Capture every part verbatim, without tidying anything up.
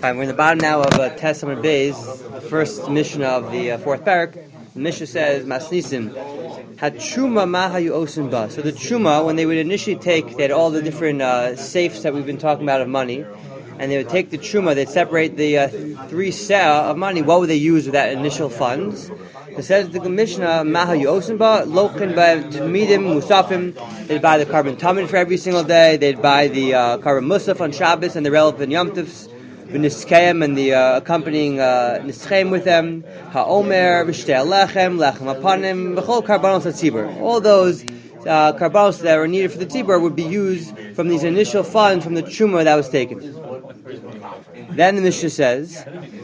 Fine, we're in the bottom now of uh, Testament Bays, the first Mishnah of the uh, fourth parak. The Mishnah says, Masnisim, Hachuma Mahayu Osin Ba. So the Chuma, when they would initially take, they had all the different uh, safes that we've been talking about of money, and they would take the Chuma, they'd separate the uh, three seah of money. What would they use with that initial funds? It says the Mishnah, Mahayu Osin Ba, Lokin by Tmidim, Musafim. They'd buy the carbon Tamid for every single day, they'd buy the uh, carbon Musaf on Shabbos and the relevant Yom Tovs, V'niskayim and the uh, accompanying uh, nischayim with them, ha'omer, v'shtei lechem, lechem apanim, v'chol karbanos hatzibur. All those uh, karbanos that were needed for the tzibur would be used from these initial funds from the truma that was taken. Then the Mishnah says,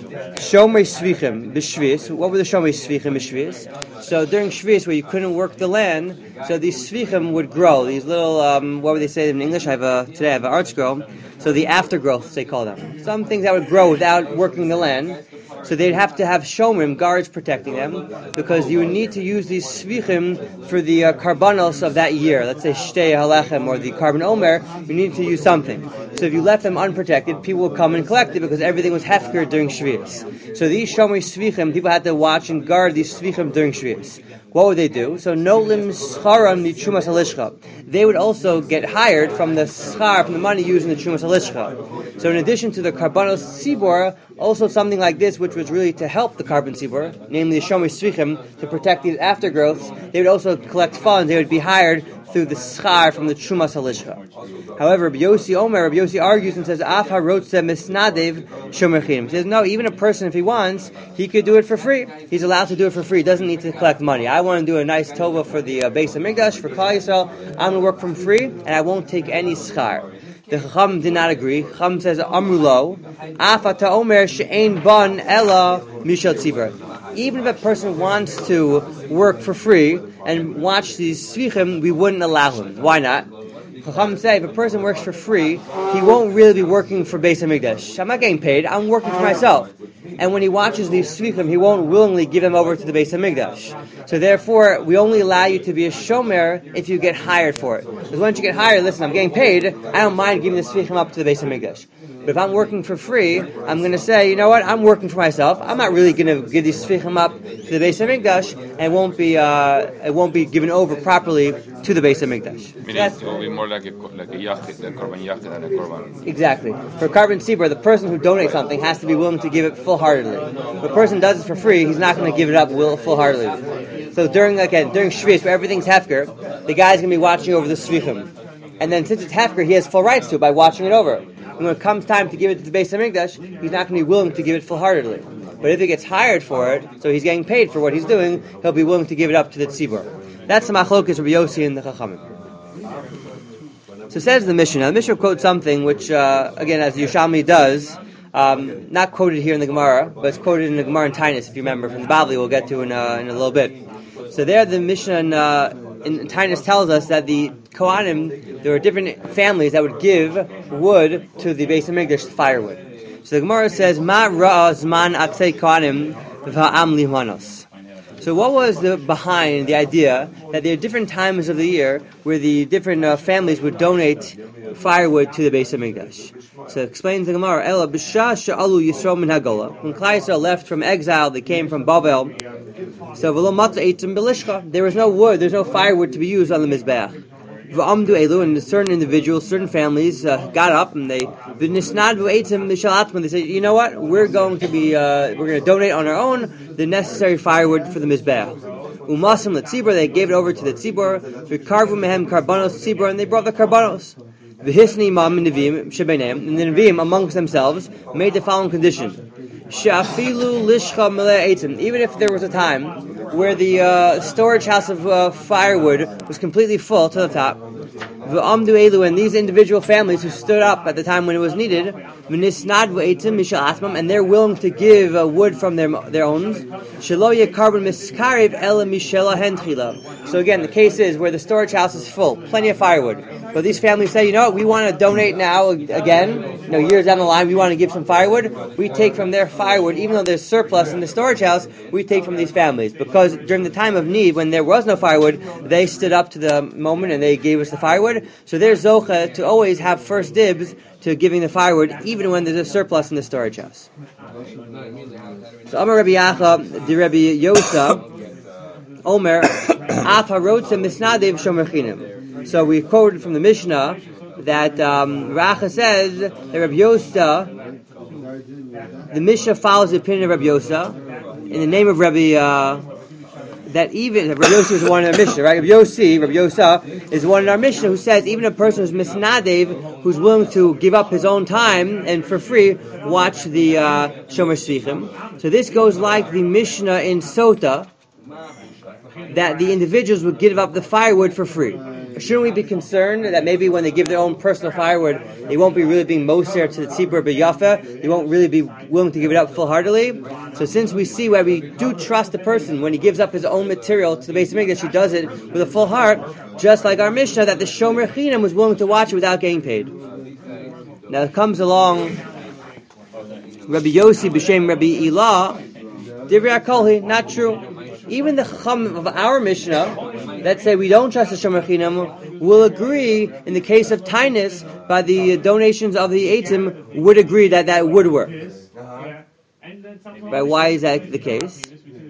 Shomer Svichim b'Shvis. What were the Shomer Svichim b'Shvis? So during Shvis, where you couldn't work the land, so these Svichim would grow. These little, um, what would they say in English? I have a today I have an art scroll. So the aftergrowths, they call them. Some things that would grow without working the land. So they'd have to have shomrim, guards protecting them, because you would need to use these svichim for the uh, karbanos of that year. Let's say shtei halechem or the carbon omer, you need to use something. So if you left them unprotected, people would come and collect it because everything was hefker during Shvius. So these shomri svichim, people had to watch and guard these svichim during Shvius. What would they do? So nolim scharam the chumas halishcha. They would also get hired from the schar, from the money used in the chumas halishcha. So in addition to the karbanos tzibor, also something like this, which was really to help the carbon tzibor, namely the shomer svichim, to protect these aftergrowths, they would also collect funds. They would be hired through the schar from the chumas halishcha. However, Rabbi Yossi Omer, Rabbi Yossi argues and says, Af harotze misnadev shomer chinim. He says, no, even a person, if he wants, he could do it for free. He's allowed to do it for free. He doesn't need to collect money. I want to do a nice tova for the uh, Beis HaMikdash, for Klal Yisrael. I'm going to work from free, and I won't take any schar. The Chacham did not agree. Chacham says, Amrulo, Afata Omer she'ein ban ela mishal tzibur. Even if a person wants to work for free and watch these svichim, we wouldn't allow him. Why not? Chacham say, if a person works for free, he won't really be working for Beis HaMikdash. I'm not getting paid, I'm working for myself. And when he watches these svichim, he won't willingly give them over to the Beis HaMikdash. So therefore, we only allow you to be a shomer if you get hired for it. Because once you get hired, listen, I'm getting paid, I don't mind giving the svichim up to the Beis HaMikdash. But if I'm working for free, I'm going to say, you know what, I'm working for myself. I'm not really going to give these svichim up to the Beis HaMikdash, and it won't be, uh, it won't be given over properly to the Beis HaMikdash. Meaning it will be more like a, like a yachid, a korban yachid than a korban. Exactly. For carbon tzibur, the person who donates something has to be willing to give it full-heartedly. If a person does it for free, he's not going to give it up full-heartedly. So during, like, a, during Shvis, where everything's hefker, the guy's going to be watching over the svichim. And then since it's hefker, he has full rights to it by watching it over. And when it comes time to give it to the Beis HaMikdash, he's not going to be willing to give it full-heartedly. But if he gets hired for it, so he's getting paid for what he's doing, he'll be willing to give it up to the tzibur. That's the machlokas Rabbi Yossi and the Chachamim. So says the Mishnah. Now the Mishnah quotes something which, uh, again, as the Yerushalmi does, um, not quoted here in the Gemara, but it's quoted in the Gemara in Tainus, if you remember, from the Bavli, we'll get to in, uh, in a little bit. So there the Mishnah in, uh, in Tainus tells us that the Kohanim, there were different families that would give wood to the Beis HaMikdash, firewood. So the Gemara says, Ma ra'a zman atzei Kohanim v'ha'am limanos. So what was the behind the idea that there are different times of the year where the different uh, families would donate firewood to the Beis HaMikdash? So it explains the Gemara, Ela b'shah she'alu Yisrael min hagola. When Klal Yisrael left from exile, they came from Babel. So v'lo matza eitzim b'lishcha. There was no wood, there's no firewood to be used on the Mizbeach. V'amdu elu, and certain individuals, certain families uh, got up and they v'nisnad v'eitzim b'shalatman. They said, you know what? We're going to be, uh, we're going to donate on our own the necessary firewood for the Mizbeach. Umasim letzibur, they gave it over to the tzibur. V'karvu mehem karbanos tzibur, and they brought the karbanos. V'hisni imam nevim shebeneim, and the nevim amongst themselves made the following condition. She'afilu lishcha meleh eitzim. Even if there was a time where the uh, storage house of uh, firewood was completely full to the top, v'amdu elu, and these individual families who stood up at the time when it was needed, v'nisnad v'eitzim mishal atmam, and they're willing to give uh, wood from their their own. Shelo yekarbon miskarev ela mishela henchila. So again, the case is where the storage house is full, plenty of firewood, but these families say, you know what, we want to donate now again. You know, years down the line, we want to give some firewood. We take from their firewood, even though there's surplus in the storage house. We take from these families because during the time of need, when there was no firewood, they stood up to the moment and they gave us the firewood. firewood, so they're zocha to always have first dibs to giving the firewood, even when there's a surplus in the storage house. So Amar Rabbi Yacha, the Rabbi Yosa, Omer, Af harotza misnadev shomerchinim. So we quoted from the Mishnah that um, Racha says that Rabbi Yosa, the Mishnah follows the opinion of Rabbi Yosa in the name of Rabbi. Uh, that even Rabbi Yossi is one in our Mishnah, right? Rabbi Yossi, Rabbi Yosa is one in our Mishnah who says even a person who's misnadev, who's willing to give up his own time and for free watch the uh, Shomer Shvichim. So this goes like the Mishnah in Sota, that the individuals would give up the firewood for free. Shouldn't we be concerned that maybe when they give their own personal firewood, they won't be really being moser to the tzibur b'yafa, they won't really be willing to give it up full-heartedly? So since we see where we do trust the person when he gives up his own material to the base of Mikdash, he does it with a full heart, just like our Mishnah, that the Shomer Chinam was willing to watch it without getting paid. Now it comes along Rabbi Yossi b'shem Rabbi Ilah, Divrei HaKolhi, not true. Even the Chacham of our Mishnah that say we don't trust the Shomer Chinam will agree in the case of Tainus by the donations of the Eitzim would agree that that would work. Right? Why is that the case?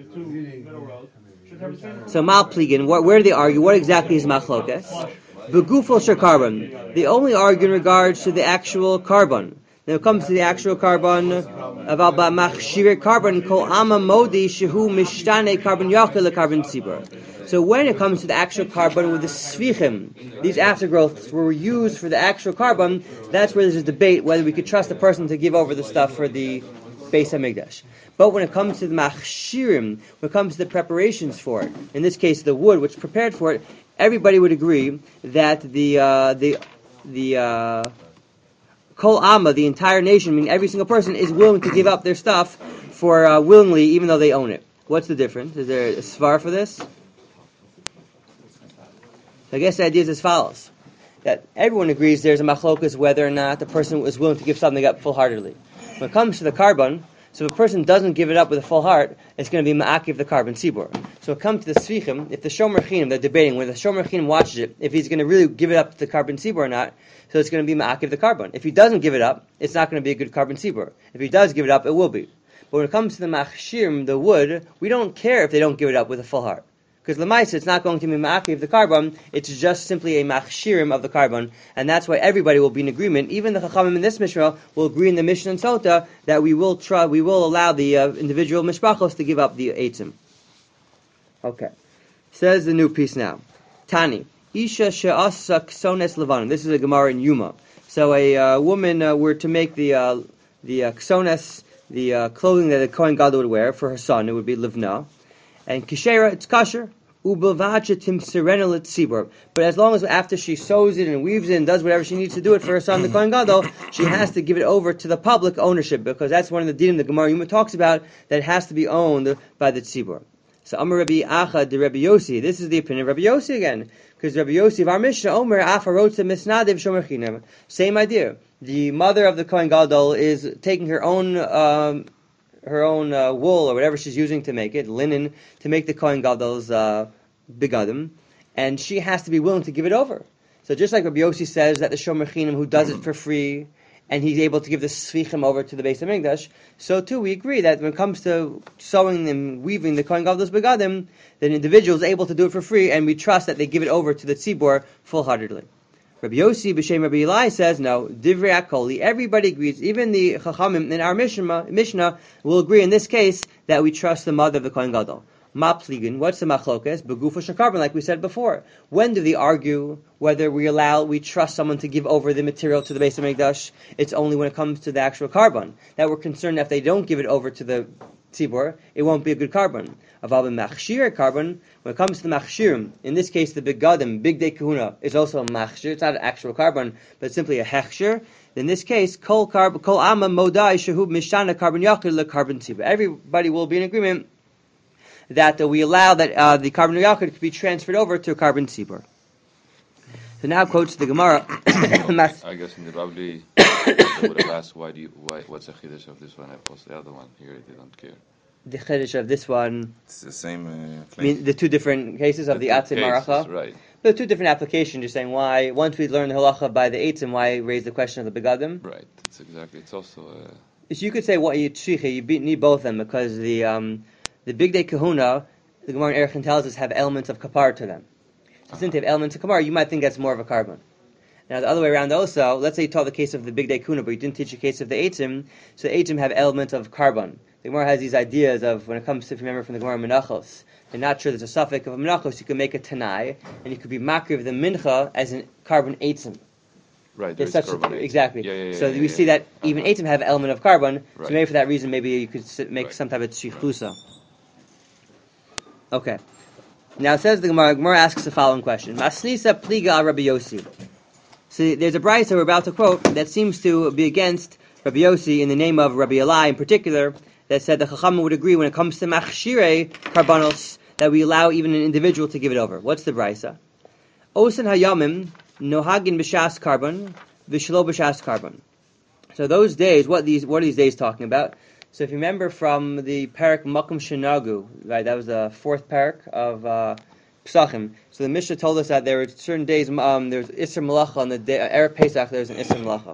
So Malpligin, where do they argue? What exactly is Machlokes? Begufo shel carbon. They only argue in regards to the actual carbon. When it comes to the actual carbon, about machshire carbon, kol ama modi shehu mishtane carbon yachil carbon tzibur. So when it comes to the actual carbon with the svichim, these aftergrowths were used for the actual carbon, that's where there's a debate whether we could trust the person to give over the stuff for the Beis HaMikdash. But when it comes to the machshirim, when it comes to the preparations for it, in this case the wood which prepared for it, everybody would agree that the uh, the the uh, Kol Amma, the entire nation, meaning every single person, is willing to give up their stuff for uh, willingly, even though they own it. What's the difference? Is there a svar for this? I guess the idea is as follows: that everyone agrees there's a machlokas whether or not the person is willing to give something up full-heartedly. When it comes to the carbon, so if a person doesn't give it up with a full heart, it's going to be ma'akiv the carbon tzibur. So when it comes to the svichim, if the shomer chinim, they're debating when the shomer chinim watches it, if he's going to really give it up to the carbon tzibur or not. So it's going to be ma'akiv the carbon. If he doesn't give it up, it's not going to be a good carbon tzibur. If he does give it up, it will be. But when it comes to the machshirim, the wood, we don't care if they don't give it up with a full heart. Because l'maisa, it's not going to be ma'akiv the carbon, it's just simply a machshirim of the carbon, and that's why everybody will be in agreement. Even the chachamim in this Mishnah will agree in the Mishnah and Sota that we will try, we will allow the uh, individual mishpachos to give up the eitzim. Okay. Says the new piece now. Tani. Isha she'asa ksones levanim. This is a Gemara in Yuma. So a uh, woman uh, were to make the uh, the uh, ksones, the uh, clothing that the Kohen Gadol would wear for her son. It would be livna, and kishera, it's kosher. Ubelvachetim serenal tzibur. But as long as after she sews it and weaves it and does whatever she needs to do it for her son, the Kohen Gadol, she has to give it over to the public ownership, because that's one of the dinim the Gemara Yuma talks about, that it has to be owned by the tzibur. So Amar Rabbi Acha de Rabbi Yossi. This is the opinion of Rabbi Yossi again. Because Rabbi Yossi of our Mishnah, Omer Afarotza Misnadev Shomer Chinam. Same idea. The mother of the Kohen Gadol is taking her own um, her own uh, wool or whatever she's using to make it, linen, to make the Kohen Gadol's uh, begadim, and she has to be willing to give it over. So just like Rabbi Yossi says that the Shomer Chinam who does it for free, and he's able to give the svichim over to the Beis HaMikdash, so too we agree that when it comes to sewing and weaving the Kohen Gadol's begadim, that an individual is able to do it for free, and we trust that they give it over to the tzibur full-heartedly. Rabbi Yossi b'shem Rabbi Eli says, no, divrei hakoli, everybody agrees, even the chachamim in our Mishnah, Mishnah will agree in this case that we trust the mother of the Kohen Gadol. Mapligin, what's the machlokes? Begufa shakarbon, like we said before. When do they argue whether we allow, we trust someone to give over the material to the Beis HaMikdash? It's only when it comes to the actual carbon that we're concerned that if they don't give it over to the tzibur, it won't be a good carbon. Aval machshir carbon, when it comes to the machshirim, in this case the begadim, big day kahuna, is also a machshir. It's not an actual carbon, but it's simply a hechshir. In this case, kol carbon, kol amma modai shehu mishana carbon yachid le carbon tzibur. Everybody will be in agreement that uh, we allow that uh, the carbon yachid could be transferred over to a carbon tzibur. So now quotes the Gemara. I guess in the Rabbi they would have asked, why do you, why, what's the chiddush of this one opposed to the other one? Here they don't care. The chiddush of this one, it's the same. Uh, I mean, the two different cases of the, the Atzim Maracha. Right. There are two different applications. You're saying why, once we learn the halacha by the eitzim, why raise the question of the begadim? Right. It's exactly. It's also. Uh, So you could say what you tzricha, you be- need both of them because the um, the big day kahuna, the Gemara in Erechim tells us, have elements of kapar to them. So since they have elements of kapar, you might think that's more of a carbon. Now the other way around also, let's say you taught the case of the big day kahuna, but you didn't teach the case of the eitzim, so the eitzim have elements of carbon. The Gemara has these ideas of, when it comes to, if you remember from the Gemara Menachos, they're not sure there's a suffix of a Menachos, you can make a tanai, and you could be makriv the mincha as a carbon eitzim. Right, There's there's such a, carbon. exactly. Yeah, yeah, yeah, so yeah, we yeah. see that even eitzim have element of carbon. Right. So maybe for that reason, maybe you could s- make Right. some type of tzrichusa. Okay. Now it says the Gemara. Gemara asks the following question: Masnisa pliga al Rabbi Yossi. So there's a brayso we're about to quote that seems to be against Rabbi Yossi in the name of Rabbi Elai in particular. That said the Chachamim would agree when it comes to machshirei karbanos that we allow even an individual to give it over. What's the brayso? Osen hayamim nohagin b'shas carbon v'shlo b'shas carbon. So those days, what these what are these days talking about? So if you remember from the parak Makom Shenagu, right, that was the fourth parak of uh, Pesachim. So the Mishnah told us that there were certain days, um, there was Isser Malacha on the day, uh, Erev Pesach, there was an Isser Malacha.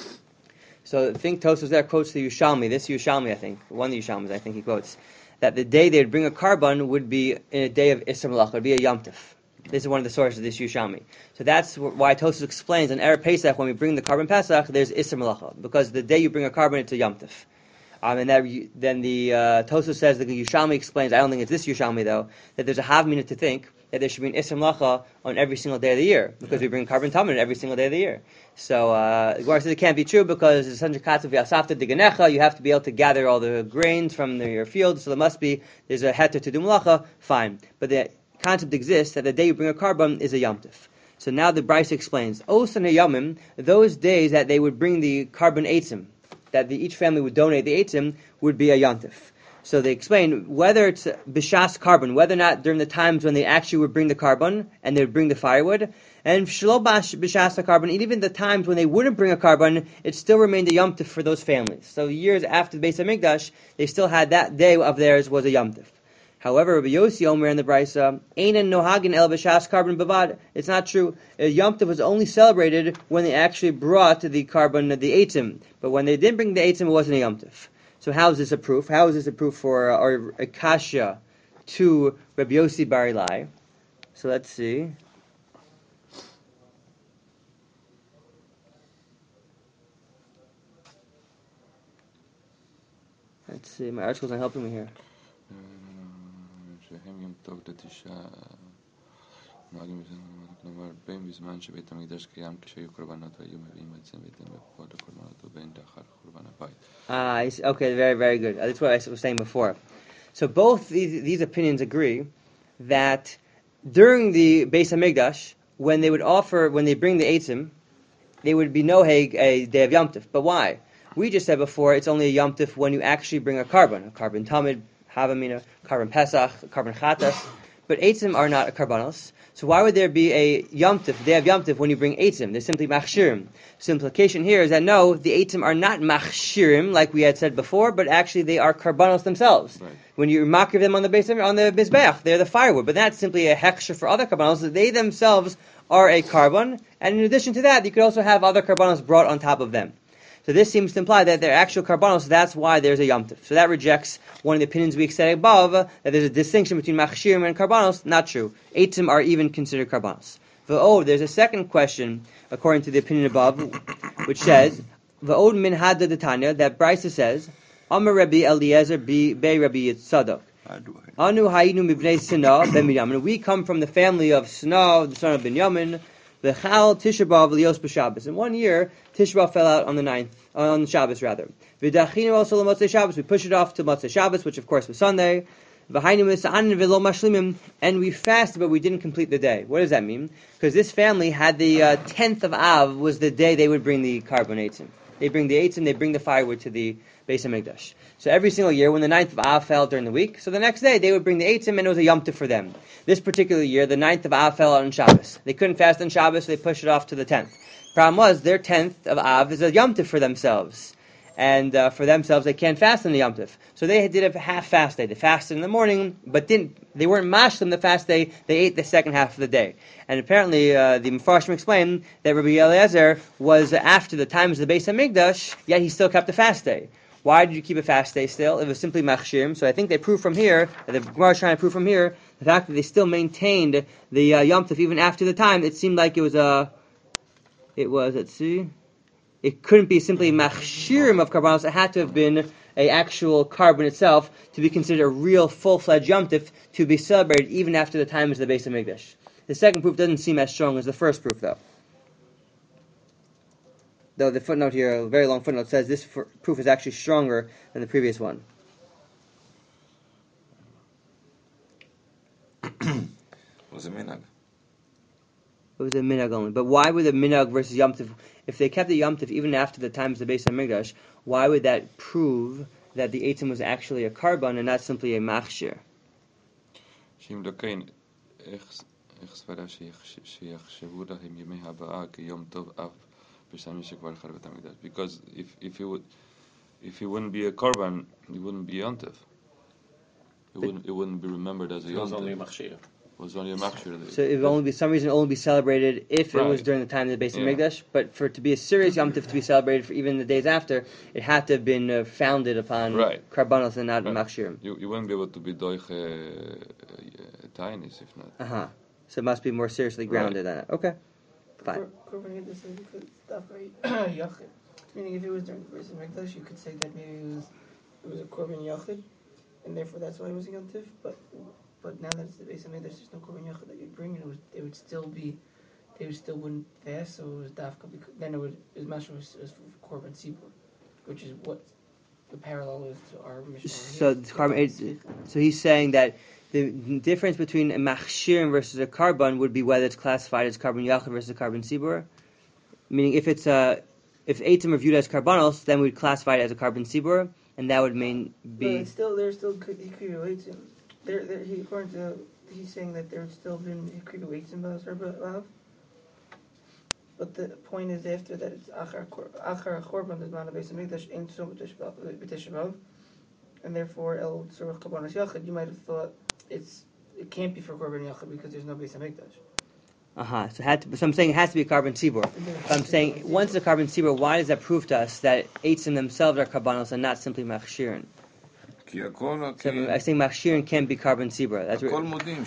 So I think Tosfos there quotes the Yushalmi, this Yushalmi I think, one of the Yushalmis I think he quotes, that the day they'd bring a carbon would be in a day of Isser Malacha, it would be a Yom Tov. This is one of the sources of this Yushami. So that's why Tosfos explains on Erev Pesach, when we bring the carbon Pesach, there's Isser Malacha. Because the day you bring a carbon, it's a Yom Tov. Um, and that, then the uh, Tosfos says, the Yushami explains, I don't think it's this Yushami though, that there's a havmina to think that there should be an Isser Malacha on every single day of the year. Because we bring carbon tamid every single day of the year. So, uh, the Gemara says it can't be true because it's one hundred katzav v'asafta diganecha, you have to be able to gather all the grains from the, your field, so there must be, there's a heter to do malacha, fine. But the concept exists that the day you bring a carbon is a Yom Tov. So now the Bryce explains, Osan hayamim, those days that they would bring the carbon eitzim, that the, each family would donate the eitzim, would be a Yom Tov. So they explain whether it's b'shas carbon, whether or not during the times when they actually would bring the carbon and they would bring the firewood, and shlo b'shas carbon, and even the times when they wouldn't bring a carbon, it still remained a Yom Tov for those families. So years after the Beis HaMikdash, they still had that day of theirs was a Yom Tov. However, Rabbi Yossi Omer in the Brisa, Einan nohagin el b'shas carbon bavad. It's not true. A Yom Tov was only celebrated when they actually brought the carbon, the eitzim. But when they didn't bring the eitzim, it wasn't a Yom Tov. So how is this a proof? How is this a proof for uh, or a kasha to Rabbi Yossi Bar Ilai? So let's see. Let's see. My article's not helping me here. שהם יום טוב לתשעה נוהגים כלומר בין בזמן שבית המקדש קיים כשהיו קורבנות והיו מביאים עצם בהתאם בפחות הקורבנות ובין לאחר חורבן הבית. Ah, I see. Okay, very, very good. That's what I was saying before. So both these, these opinions agree that during the Beis HaMikdash, when they would offer, when they bring the eitzim, they would be noheg a day of Yom Tov. But why? We just said before it's only a Yom Tov when you actually bring a carbon, a carbon tamid, Havamina, carbon Pesach, carbon Chatas, but eitzim are not a carbonos. So why would there be a Yom Tov, day of Yom Tov, when you bring eitzim? They're simply machshirim. So implication here is that no, the eitzim are not machshirim like we had said before, but actually they are carbonos themselves. Right. When you makriv them on the base on the mizbeach, they're the firewood. But that's simply a hechsher for other carbonos. They themselves are a carbon, and in addition to that, you could also have other carbonos brought on top of them. So this seems to imply that they're actual carbonos, that's why there's a Yom Tov. So that rejects one of the opinions we said above, that there's a distinction between machshirim and carbonos. Not true. Eitzim are even considered carbonos. V'od, there's a second question, according to the opinion above, which says, V'od min hadda d'tanya, that Brisa says, Amar Rabbi Eliezer be Rabbi Yitzadok. Anu hayinu mibnei Sina ben Binyamin. We come from the family of Sina, the son of Binyamin. The Chal Tisha B'Av Lios b'Shabbos. In one year, Tisha B'Av fell out on the ninth, uh, on Shabbos rather. V'dachinu also l'Motzei Shabbos. We pushed it off to Motzei Shabbos, which of course was Sunday. V'hainu misa'anin v'lo mashlimim, and we fasted, but we didn't complete the day. What does that mean? Because this family had the uh, tenth of Av was the day they would bring the carbon eitzim. They bring the eitzim, they bring the firewood to the Beis HaMikdash. So every single year, when the ninth of Av fell during the week, so the next day they would bring the eitzim, and it was a Yom Tov for them. This particular year, the ninth of Av fell out on Shabbos. They couldn't fast on Shabbos, so they pushed it off to the tenth. Problem was, their tenth of Av is a Yom Tov for themselves. and uh, for themselves they can't fast on the Yom Tov. So they did a half fast day. They fasted in the morning, but didn't. They weren't mashlim the fast day. They ate the second half of the day. And apparently, uh, the Mefarshim explained that Rabbi Eliezer was after the times of the Beis Hamikdash, yet he still kept a fast day. Why did you keep a fast day still? It was simply machshirim. So I think they prove from here, the Gemara is trying to prove from here, the fact that they still maintained the uh, Yom Tov even after the time. It seemed like it was a, it was, let's see, it couldn't be simply machshirim of karbanos. It had to have been a actual carbon itself to be considered a real full-fledged Yom Tov to be celebrated even after the times of the Beis Hamikdash. The second proof doesn't seem as strong as the first proof, though. Though the footnote here, a very long footnote, says this f- proof is actually stronger than the previous one. Was a minhag. It was a minhag only. But why would the minhag versus Yom Tov, if they kept the Yom Tov even after the times of the Beis Hamikdash, why would that prove that the Eitzim was actually a carbon and not simply a machshir? שאם לא כן, איך סברה שיחשבו להם ימי הבאה כיום טוב אף בשעה שכבר חרב בית המקדש? Because if if he would if he wouldn't be a korban, he wouldn't be Yom Tov. It wouldn't it wouldn't be remembered as a Yom Tov. It was only a machshir. It was only a machshir. So it would only be some reason only be celebrated if right. it was during the time of the Beis Hamikdash. Yeah. But for it to be a serious Yom Tov to be celebrated for even the days after, it had to have been uh, founded upon right. karbanos and not right. machshirim. You you wouldn't be able to be doich tainis if not. Uh huh. So it must be more seriously grounded right. than that. Okay. Fine. Korban this is because dafkai yachid. Meaning, if it was during the Beis Hamikdash, you could say that maybe it was it was a korban yachid, and therefore that's why it was a Yom Tov. But but now that it's the Beis Hamikdash, there's no korban yachid that you bring, and it would it would still be they would still wouldn't fast. So it was dafka. Then it would it was was, was for korban sibur, which is what the parallel is to our mission. So the korban. So he's saying that the difference between a machshir versus a carbon would be whether it's classified as carbon yachid versus a carbon sibur. Meaning, if it's a if eitim are viewed as carbonos, then we'd classify it as a carbon sibur, and that would mean be. But it's still there's still hikrivu eitim. There, there. He according to he's saying that there would still been hikrivu eitim b'asar. But the point is after that it's achar achar korban is not a Beis Hamikdash in so b'tishav, and therefore el tzorach karbanos yachid. You might have thought it's it can't be for korban yachid because there's no Beis Hamikdash. Uh huh. So, had to, so I'm saying it has to be a carbon sibur. I'm saying once it's a carbon sibur, why does that prove to us that eitzim themselves are carbonos and not simply machshirin? So I think machshirin can be carbon sibur. That's what.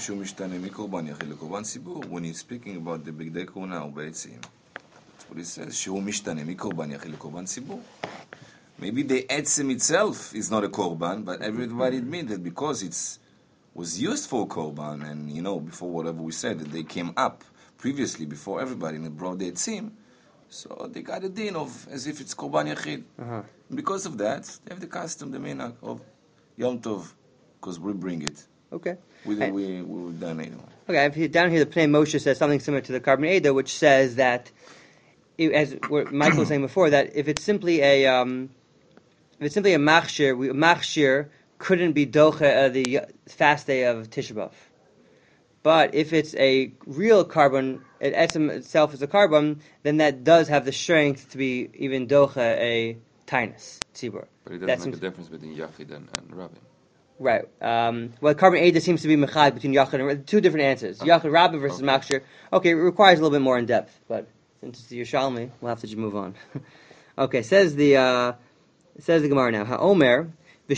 When he's speaking about the bigdei kuna or beitzim, that's what he says. שהוא משתנה מקורבן יחיד לקורבן ציבור. Maybe the etzim itself is not a korban, but everybody admit that because it's was used for korban, and you know before whatever we said that they came up previously before everybody and it brought the etzim, so they got a din of as if it's korban yachid. Uh-huh. Because of that, they have the custom, the minhag of Yom Tov, because we bring it. Okay. We we we we're done anyway. Okay. Down here, the Pnei Moshe says something similar to the Carbon Eda, which says that, it, as what Michael was saying before, that if it's simply a um, if it's simply a machshir, we, a machshir couldn't be docha uh, the fast day of Tisha B'Av. But if it's a real carbon, it itself is a carbon, then that does have the strength to be even docha a tainus tzibur. But it doesn't that make a difference between Yachid and, and Rabbi. Right. Um, well, carbon Eda seems to be mechad between Yachid and Rabbi. Two different answers. Okay. Yachid Rabbi versus okay. Machshir. Okay, it requires a little bit more in depth, but since it's the Yerushalmi, we'll have to just move on. Okay, says the uh, says the Gemara now. HaOmer. So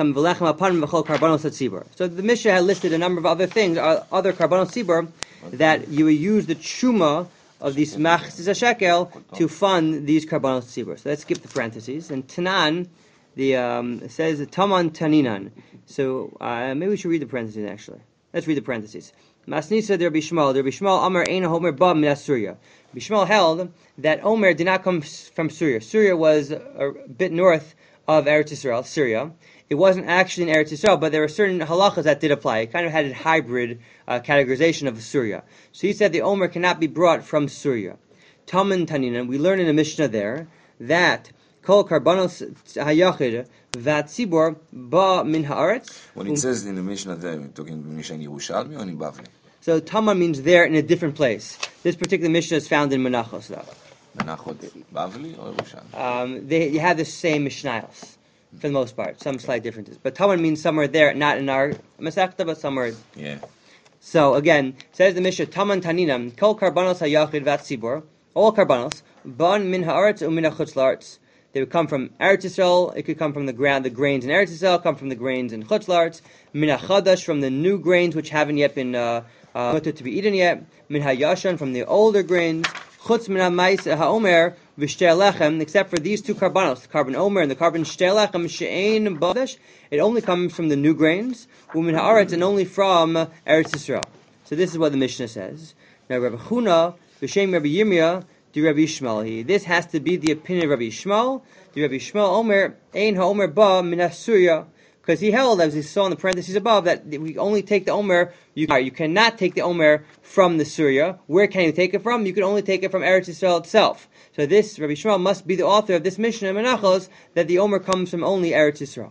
the Mishnah had listed a number of other things, other karbanos sibur, that you would use the truma of these machzis shekel to fund these karbanos sibur. So let's skip the parentheses. And Tanan, the um, it says Taman Taninan. So uh, maybe we should read the parentheses actually. Let's read the parentheses. Masnisa der Bishmal, der Bishmal Amar Ein Homer Ba Minas Surya. Bishmal held that Omer did not come from Syria. Syria was a bit north of Eretz Yisrael, Syria. It wasn't actually in Eretz Yisrael, but there were certain halachas that did apply. It kind of had a hybrid uh, categorization of Syria. So he said the Omer cannot be brought from Syria. Talmud Taninan, we learn in the Mishnah there that Kol Karbanos Hayachid Vatzibor Ba Min Haaretz. When it says in the Mishnah there, we're talking about Mishnah Yerushalmi or in Bavli? So Talmud means there in a different place. This particular Mishnah is found in Menachos though. Menachot Bavli or Yerushalmi? Um, they you have the same Mishnayos for the most part, some slight differences. But Taman means somewhere there, not in our Masechta, but somewhere. Yeah. So again, says the Mishnah, Taman Taninam, Kol Karbanos HaYachid Vatzibor, all Karbanos, Ban Min Haaretz U Min HaChutz La'aretz. They would come from Eretz Yisrael. It could come from the ground, the grains in Eretz Yisrael, come from the grains in Chutz La'aretz. Min HaChadash, from the new grains which haven't yet been uh, uh, to be eaten yet. Min HaYashan, from the older grains. Chutz Min HaMais HaOmer V'Shtei Lechem, except for these two karbanos, the carbon omer and the carbon Shtei Lechem, She'ein Badash, it only comes from the new grains. Umin Haaretz, and only from Eretz Yisrael. So this is what the Mishnah says. Now Rabbi Chuna, V'Shem Rabbi Yirmiyah, the Rabbi Yishmael. This has to be the opinion of Rabbi Yishmael. The Rabbi Yishmael Omer, Ein HaOmer Ba Min HaSurya, because he held, as we saw in the parentheses above, that we only take the Omer, you, you cannot take the Omer from the Surya. Where can you take it from? You can only take it from Eretz Yisrael itself. So this, Rabbi Yishmael, must be the author of this Mishnah in Menachos, that the Omer comes from only Eretz Yisrael.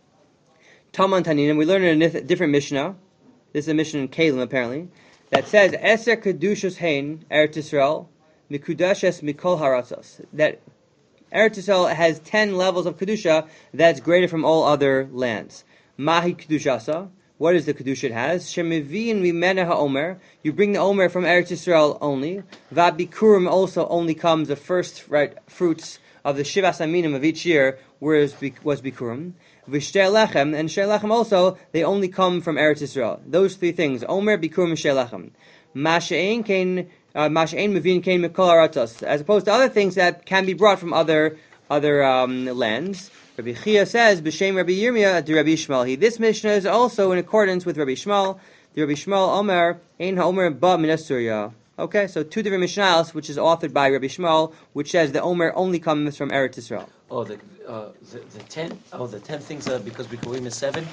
Taman Taninim, we learn in a different Mishnah, this is a Mishnah in Kalim apparently, that says, Eser Kedushos Hein, Eretz Yisrael, Mikudashes Mikol Haratzos, that Eretz Yisrael has ten levels of Kedusha that's greater from all other lands. Mahi Kedushasa, what is the Kedusha it has? Shemivin Mimena HaOmer, you bring the Omer from Eretz Yisrael only. Vabikurim also only comes the first right fruits of the Shivas Aminim of each year, whereas was Bikurim. V'Shtei Lechem, and Shtei Lechem also, they only come from Eretz Yisrael. Those three things, Omer, Bikurim, and Shtei Lechem. Masha'ein Kain, Masha'ein Mevin Kain Mikol Haratzos, as opposed to other things that can be brought from other other um, lands. Rabbi Chia says, B'Shem Rabbi Yirmiyah, to Rabbi Yishmael. This Mishnah is also in accordance with Rabbi Yishmael. The Rabbi Yishmael Omer, Ein HaOmer Ba Min HaSurya. Okay, so two different Mishnahs, which is authored by Rabbi Yishmael, which says the Omer only comes from Eretz Yisrael. Oh, the uh, the, the ten. Oh, the ten things are because Bikurim is seven.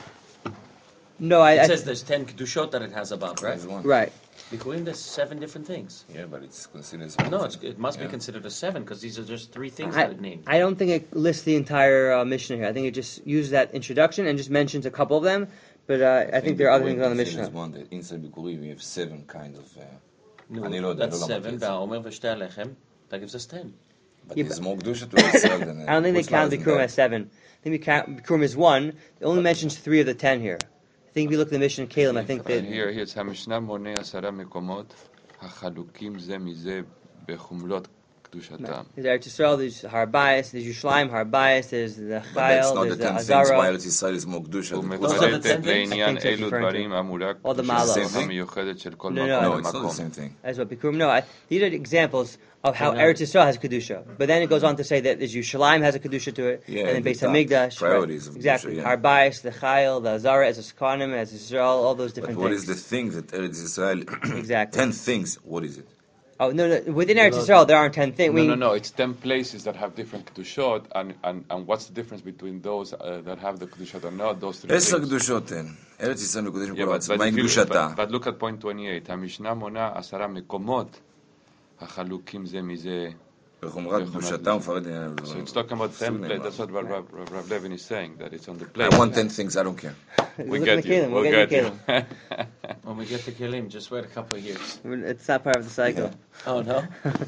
No, I. It I says there's ten kedushot that it has above, right? Right. Bikurim, there's seven different things. Yeah, but it's considered as No, one it's, thing. it must Yeah. be considered a seven because these are just three things I, that it named. I don't think it lists the entire uh, Mishnah here. I think it just uses that introduction and just mentions a couple of them. But uh, I, think there are other things on the considered as Mishnah. one, that inside Bikurim we have seven kinds of. Uh, No, אני לא יודע, that's לא seven. למדתי את זה. Ba'omer v'shtei lechem. That gives us ten. But Yeah, there's but- more Kedusha to Israel than I don't think they Chutz count La'aretz Bikurim than as seven. I think we count Bikurim as one. It only mentions three of the ten here. I think if you look at the Mishnah in Kalim, I think that... Here, here it's המשנה מונה עשרה מקומות החלוקים זה מזה בחומלות קדושתם. There's Eretz Yisrael, there's Har Bayis, there's Yerushalayim, Har Bayis, there's the But that's Chayil, not the there's the ten things why Azara. Eretz Yisrael is more Kedusha than Those are the Chutz ten La'aretz. things? לעניין I think that's אילו referring to דברים אמורה all the קדושת מעלות. המיוחדת של כל No, מקום no. No, it's not the ומקום. same thing. That's what Bikurim. No, I, these are examples of how No. Eretz Yisrael has Kedusha. But then it goes on to say that there's Yerushalayim has a Kedusha to it, Yeah, and then the Beis top Hamikdash. priorities right. of Exactly. Kedusha, yeah. Har Bayis, the Chayil, the Azara, as a Sekanim, as Israel, all those But different what things. is the thing that Eretz Yisrael... Exactly. ten things, what is it? Oh, no, no. Within Eretz Yisrael, there aren't ten things. No, We- no, no. It's ten places that have different kedushot, and, and, and what's the difference between those uh, that have the kedushot or not? Those three עשר things. קדושות הן. ארץ ישראל מקודשת Yeah, מכל but, הארץ. but, מהי if you- קדושתה? but, but look at point twenty-eight. המשנה מונה עשרה מקומות החלוקים זה מזה. בחומרת קדושתה ומפרט לעניין So הדברים. it's talking about ten Sunim, places. That's what Rav, Rav, Rav, Rav Levin is saying, that it's on the I plate. want ten things, I don't care. We Look get at the you. Kalim. We'll We'll get get you. the When we get to Kilim, just wait a couple of years. It's not part of the cycle. Oh no.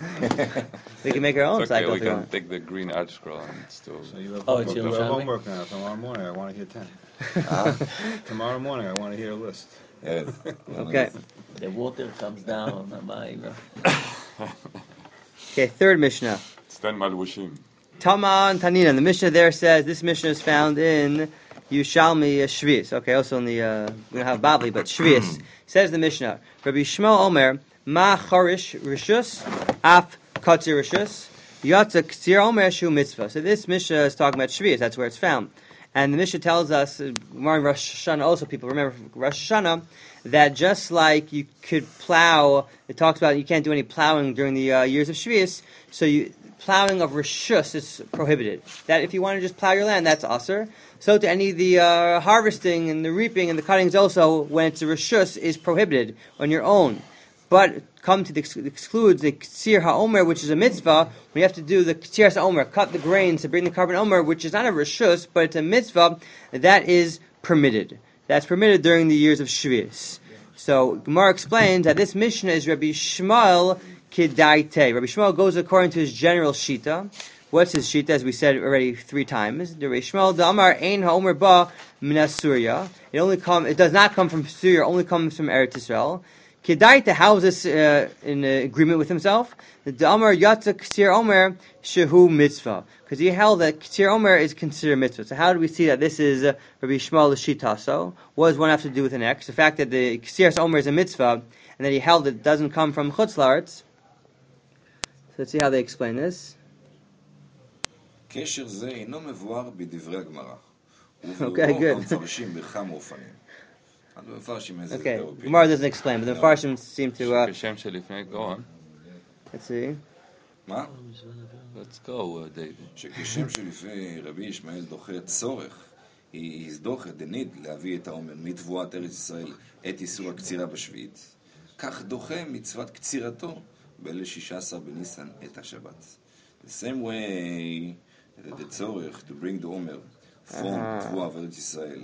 We can make our own It's okay, cycle we if we can want. take the green art scroll and still. So you have Oh, homework, it's you have Yerushalmi? homework now. Tomorrow morning, I want to hear ten. אה? Tomorrow morning, I want to hear a list. כן. Okay. The water comes down. המים. Okay, third Mishnah. It's ten malbushim. Taman Tanina. The Mishnah there says this Mishnah is found in Yushalmi uh, Shvius. Okay, also in the uh, we don't have Bavli, but Shvius says the Mishnah. Rabbi Shmuel Omer Ma Charish Rishus Af Katzir Rishus Yatza Ktsir Omer Shu Mitzvah. So this Mishnah is talking about Shvius. That's where it's found. And the Mishnah tells us, uh, more in Rosh Hashanah also, people remember from Rosh Hashanah, that just like you could plow, it talks about you can't do any plowing during the uh, years of Shvius, so you, plowing of Rishus is prohibited. That if you want to just plow your land, that's usher. So to any of the uh, harvesting and the reaping and the cuttings also, when it's a Rishus, is prohibited on your own. But come to the ex- excludes the Ktsir HaOmer, which is a mitzvah, we have to do the Ktsir HaOmer, cut the grains to bring the carbon Omer, which is not a Rishus, but it's a mitzvah, that is permitted. That's permitted during the years of Shvius. So Gemara explains that this Mishnah is Rabbi Shmuel Kedaite. Rabbi Shmuel goes according to his general shita. What's his shita? As we said already three times. The Rabbi Shmuel Damar Ein Haomer Ba Minas Surya. It only come. It does not come from Syria. It only comes from Eretz Yisrael. Kedaite. How is this uh, in uh, agreement with himself? The Damar Yatza K'tir Omer Shehu Mitzvah, because he held that K'tir Omer is considered mitzvah. So how do we see that this is uh, Rabbi Shmuel L'Shita? So what does one have to do with the next? The fact that the K'tir Omer is a mitzvah, and that he held it doesn't come from Chutz La'aretz. So let's see how they explain this. קשר זה אינו מבואר בדברי הגמרא. Okay, good. המפרשים בכמה אופנים. המפרשים איזה Okay, יותר Gemara doesn't explain, but the Farshim seem to... Uh, כשם שלפני, go on. let's see. מה? Let's go, uh, David. שכשם שלפני רבי ישמעאל דוחה צורך, היא הזדוכת דנית להביא את העומר מתבואת ארץ ישראל את איסור הקצירה בשביעית, כך דוחה מצוות קצירתו בליל שישה עשר בניסן את השבת. The same way that the tzorech to bring the Omer from Tvuah of Eretz Yisrael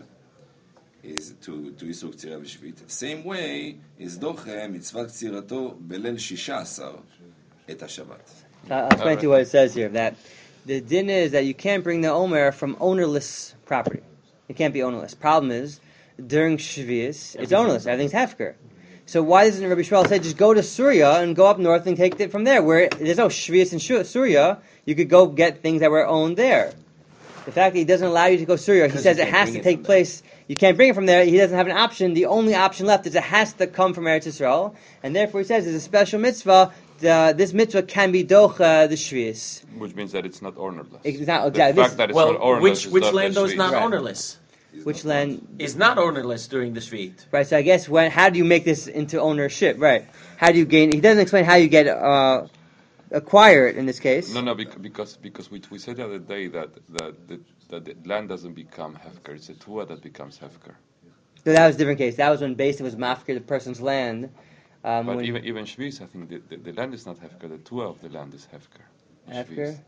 is to to Isur K'tzira B'Shvit. Same way is doche mitzvah K'tzirato belel shisha asar et HaShabbat. I'll explain to you what it says here. That the din is that you can't bring the Omer from ownerless property. It can't be ownerless. Problem is, during Shvius, it's ownerless. Everything's hefker. So why doesn't Rabbi Shmuel say just go to Surya and go up north and take it from there? Where there's no Shvius in Surya, you could go get things that were owned there. The fact that he doesn't allow you to go Surya, he says it has to take place. You can't bring it from there. He doesn't have an option. The only option left is it has to come from Eretz Yisrael, and therefore he says there's a special mitzvah. The, this mitzvah can be docha the Shvius, which means that it's not ownerless. It's not, the exactly. fact that it's Well, not ownerless which is which not land the though is not Shvius. ownerless? Which land Is not ownerless during the Shvit. Right. So I guess when how do you make this into ownership? Right. How do you gain? He doesn't explain how you get uh, acquire it in this case. No, no, bec- because because we we said the other day that that the, that the land doesn't become hefker; it's a tuah that becomes hefker. So that was a different case. That was when basically was mafker the person's land. Um, But when, even even Shvius, I think the, the, the land is not hefker; the tuah of the land is hefker. Hefker?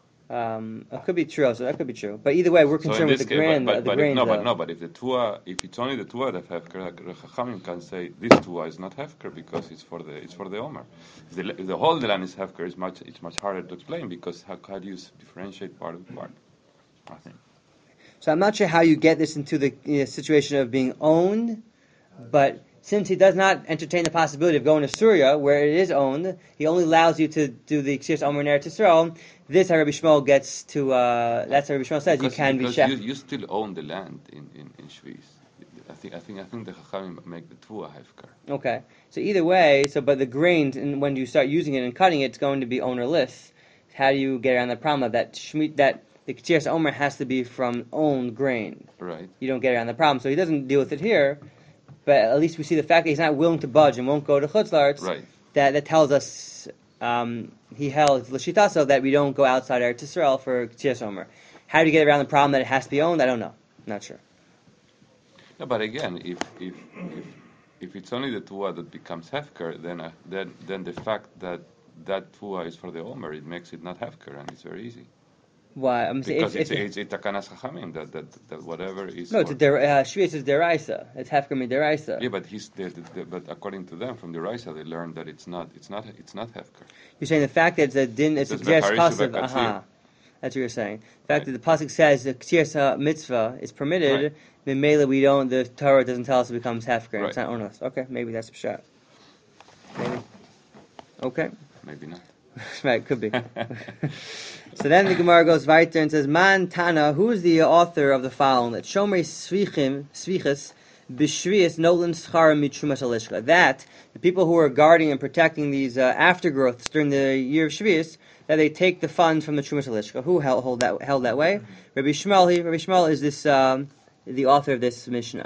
Um, it could be true. So that could be true. But either way, we're So in concerned with this the case, grain. but, the but, but if, grains, no, but uh, no, but if the tuah, if it's only the tuah that hefker, the Chachamim can say this tuah is not hefker because it's for the it's for the omer. If the, if the whole the land is hefker, it's much it's much harder to explain because how, how do you differentiate part of part? I think. So I'm not sure how you get this into the you know, situation of being owned, but since he does not entertain the possibility of going to Surya, where it is owned, he only allows you to do the Ksiris Omer in Eretz Yisrael. This, how Rabbi Shmuel gets to, uh, that's how Rabbi Shmuel says, Because, you can be because shech. you, you still own the land in, in, in Shvius. I think I think I think the Chachamim make the tuah hefker. Okay. So either way, so but the grain, and when you start using it and cutting it, it's going to be ownerless. How do you get around the problem of that shmit, that the Ksiris Omer has to be from owned grain? Right. You don't get around the problem. So he doesn't deal with it here. But at least we see the fact that he's not willing to budge and won't go to Chutz La'aretz. Right. That that tells us um, he held l'shitaso that we don't go outside Eretz Yisrael for K'tzias Omer. How do you get around the problem that it has to be owned? I don't know. Not sure. No, but again, if if if, if it's only the tuah that becomes hefker, then uh, then then the fact that that tuah is for the omer, it makes it not hefker, and it's very easy. Why? I'm saying Because it's, it's it's takanas chachamim that, that that whatever is. no, it's for, a der, uh, Shvius is deraisa. It's hefker mi deraisa. Yeah, but he's the, the, the, but according to them from the Raisa, they learned that it's not it's not it's not hefker. You're saying the fact that it's a din, it's a It's k'tzias becharishu chasav. be'katzir. Aha. That's what you're saying. The fact Right. that the pasuk says the k'tzias uh, mitzvah is permitted, then mele we don't. The Torah doesn't tell us it becomes hefker. Right. It's not ownerless. Okay, maybe that's a shot. Maybe. Okay. Maybe not. Right, could be. So then the Gemara goes weiter and says, Man Tana, who is the author of the following? That Shomer Svichim, Svichas, B'Shvias Nolan Scharim Mitrumas Alishka. That the people who are guarding and protecting these uh, aftergrowths during the year of Shvias, that they take the funds from the Trumas Alishka. Who held, hold that, held that way? Rabbi Shmuel. He, Rabbi Shmuel is this um, the author of this Mishnah.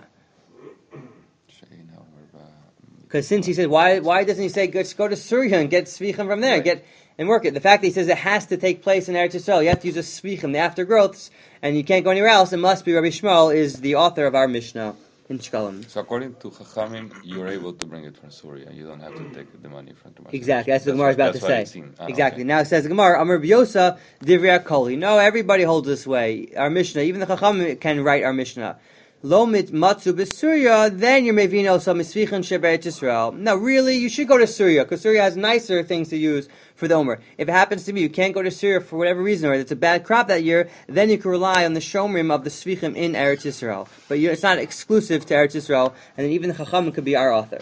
Because since he says, why why doesn't he say, go, go to Surya and get Svichim from there, Right. get and work it? The fact that he says it has to take place in Eretz Yisrael, you have to use a Svichim, the aftergrowths, and you can't go anywhere else, it must be Rabbi Shmuel is the author of our Mishnah in Shkalim. So according to Chachamim, you're able to bring it from Surya. You don't have to take the money from Tumas. Exactly, that's what the Gemara is about that's to what it say. seems. Ah, Exactly. okay. Now it says the Gemara, Amar B'yosa Divrei Koli. No, everybody holds this way. Our Mishnah, even the Chacham can write our Mishnah. Lomit matzu b'Surya, then you're mevino also misvichen sheberetz Yisrael. No, really, you should go to Syria, because Syria has nicer things to use for the Omer. If it happens to be you can't go to Syria for whatever reason, or it's a bad crop that year, then you can rely on the shomrim of the Svichim in Eretz Yisrael. But you, it's not exclusive to Eretz Yisrael, and then even the Chacham could be our author.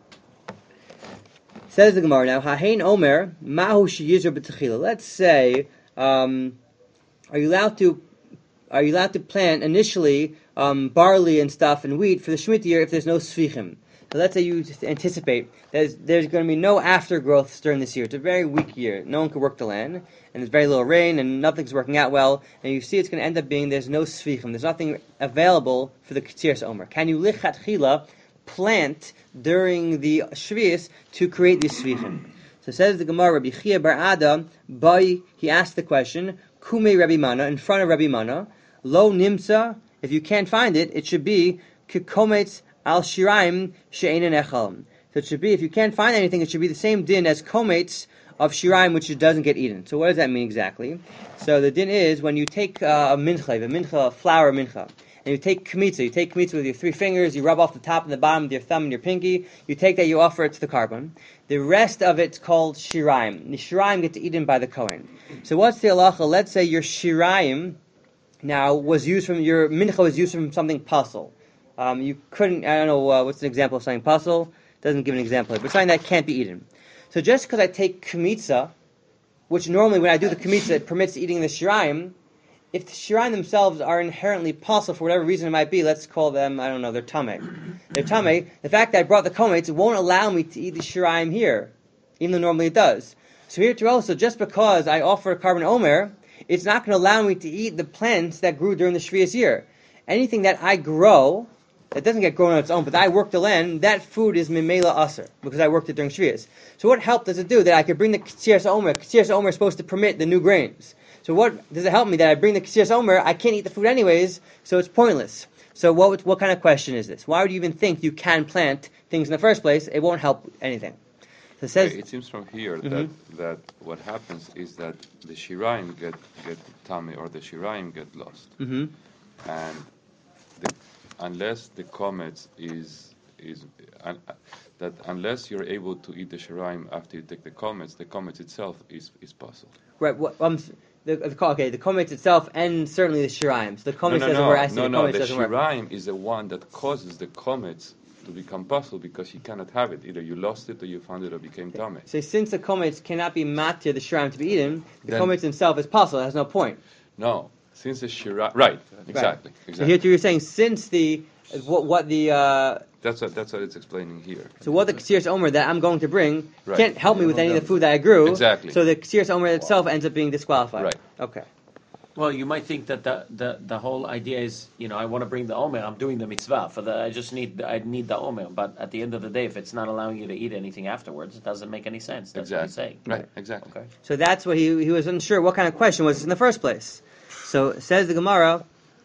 Says the Gemara now, Hahein Omer, Mahu Sheyizur b'Techila. Let's say, um, are you allowed to are you allowed to plant initially um, barley and stuff and wheat for the Shemitah year if there's no Svichim? So let's say you anticipate there's, there's going to be no aftergrowth during this year. It's a very weak year. No one can work the land, and there's very little rain, and nothing's working out well, and you see it's going to end up being there's no Svichim. There's nothing available for the Ketzias Omer. Can you lichatchila plant during the Shvius to create these Svichim? So says the Gemara, Rabbi Chia bar Ada, by, he asked the question, Kume Rabbi Mana, in front of Rabbi Mana, Lo Nimsa, if you can't find it, it should be Kikometz al Shiraim She'einen Echal. So it should be, if you can't find anything, it should be the same din as Kometz of Shiraim, which doesn't get eaten. So what does that mean exactly? So the din is, when you take uh, a mincha, a mincha, a flour mincha, and you take kmitza, you take kmitza with your three fingers, you rub off the top and the bottom with your thumb and your pinky, you take that, you offer it to the carbon. The rest of it's called shiraim. The shiraim get eaten by the Kohen. So what's the halacha? Let's say your shiraim now was used from, your mincha was used from something puzzle. Um, you couldn't, I don't know, uh, what's an example of something puzzle? Doesn't give an example, but something that can't be eaten. So just because I take kmitza, which normally when I do the kmitza it permits eating the shiraim, if the shiraim themselves are inherently possible for whatever reason it might be, let's call them, I don't know, they're tameh. They're tameh. The fact that I brought the kometz, it won't allow me to eat the shiraim here, even though normally it does. So here too also, just because I offer a carbon omer, it's not going to allow me to eat the plants that grew during the Shvius year. Anything that I grow, that doesn't get grown on its own, but I work the land, that food is mimela aser, because I worked it during Shvius. So what help does it do that I could bring the Ketzias Omer? Ketzias Omer is supposed to permit the new grains. So what does it help me that I bring the Ketzias Omer? I can't eat the food anyways, so it's pointless. So what what kind of question is this? Why would you even think you can plant things in the first place? It won't help anything. So it says, it seems from here mm-hmm. that that what happens is that the shiraim get get tummy or the shiraim get lost, mm-hmm. and the, unless the comets is is uh, that unless you're able to eat the shiraim after you take the comets, the comets itself is is possible. Right. Well, um, the, the okay, the comets itself and certainly the shiraim. So the comets no, no, doesn't no, work. I see no, the no. comets The doesn't work. shiraim is the one that causes the comets to become possible because you cannot have it. Either you lost it or you found it or became tummy. So since the comets cannot be matir the shiraim to be eaten, the Then- comets himself is possible. It has no point. No, since the shiraim, right? Exactly. So Exactly. here too, you're saying since the what what the uh, That's what that's what it's explaining here. so what the Ketzias Omer that I'm going to bring Right. can't help me with any of the food that I grew. Exactly. So the Ketzias Omer itself ends up being disqualified. Right. Okay. Well, you might think that the, the, the whole idea is, you know, I want to bring the omer, I'm doing the mitzvah for the, I just need, I need the omer. But at the end of the day, if it's not allowing you to eat anything afterwards, it doesn't make any sense. That's what he's saying. Right. Exactly. Okay. So that's what he he was unsure what kind of question was this in the first place. So says the Gemara,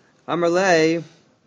Amarle.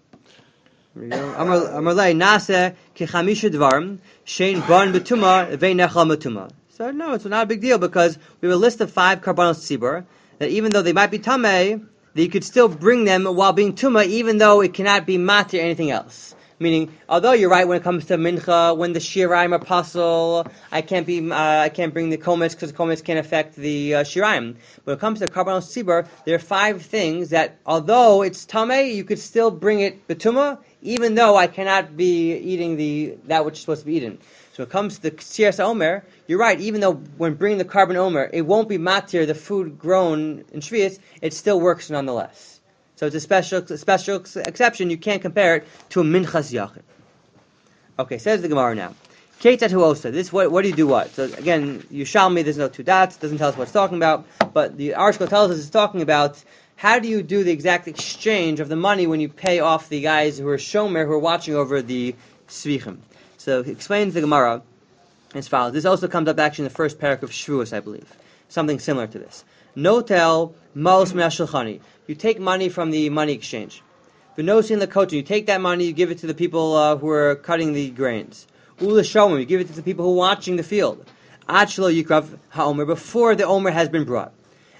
Amarle nase kichamisha dvarim shein ban betuma veinechal betuma. So no, it's not a big deal because we have a list of five karbanos tzibur that even though they might be tameh, that you could still bring them while being tuma, even though it cannot be matir anything else. Meaning, although you're right when it comes to mincha, when the shiraim are pasul, I can't be, uh, I can't bring the komets because the komets can't affect the uh, shiraim. When it comes to karbanos tzibur, there are five things that, although it's tameh, you could still bring it betuma, even though I cannot be eating the that which is supposed to be eaten. So when it comes to the Ketzias Omer, you're right, even though when bringing the carbon Omer, it won't be matir, the food grown in Shvius, it still works nonetheless. So it's a special a special exception, you can't compare it to a Minchas Yachid. Okay, says the Gemara now. Ketzat Huosa, this, what, what do you do what? So again, Yushalmi, there's no two dots, doesn't tell us what it's talking about, but the article tells us it's talking about how do you do the exact exchange of the money when you pay off the guys who are Shomer, who are watching over the Svichim. So he explains the Gemara as follows. This also comes up actually in the first parak of Shavuos, I believe. Something similar to this. Notel maos minashulchani. You take money from the money exchange. V'nosin lekotin. You take that money, you give it to the people uh, who are cutting the grains. Ula shomim. You give it to the people who are watching the field. Achlo yikrav haomer. Before the omer has been brought.